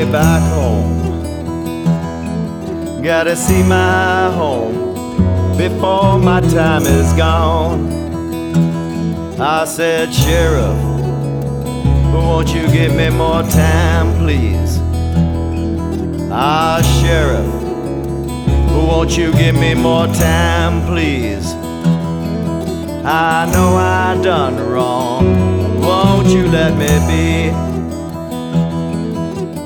way back home. Gotta see my home before my time is gone. I said, Sheriff, won't you give me more time, please? Ah, Sheriff, won't you give me more time, please? I know I done wrong, won't you let me be?